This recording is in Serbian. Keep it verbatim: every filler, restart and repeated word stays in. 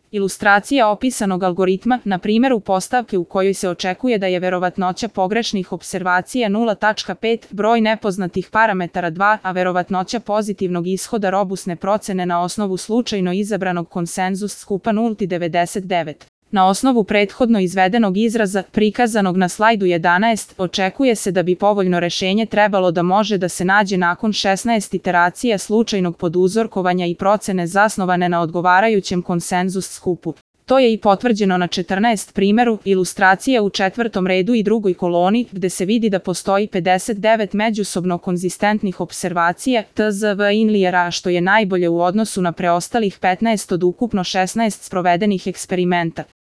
Ilustracija opisanog algoritma, na primjeru postavke u kojoj se očekuje da je verovatnoća pogrešnih observacija nula zarez pet, broj nepoznatih parametara dva, a verovatnoća pozitivnog ishoda robusne procene na osnovu slučajno izabranog konsenzus skupa nula zarez devedeset devet. Na osnovu prethodno izvedenog izraza, prikazanog na slajdu jedanaest, očekuje se da bi povoljno rešenje trebalo da može da se nađe nakon šesnaest iteracija slučajnog poduzorkovanja i procene zasnovane na odgovarajućem konsenzus skupu. To je i potvrđeno na četrnaest primjeru, ilustracija u četvrtom redu i drugoj koloni, gde se vidi da postoji pedeset devet međusobno konzistentnih observacija T Z V inlijera, što je najbolje u odnosu na preostalih petnaest od ukupno šesnaest sprovedenih eksperimenta.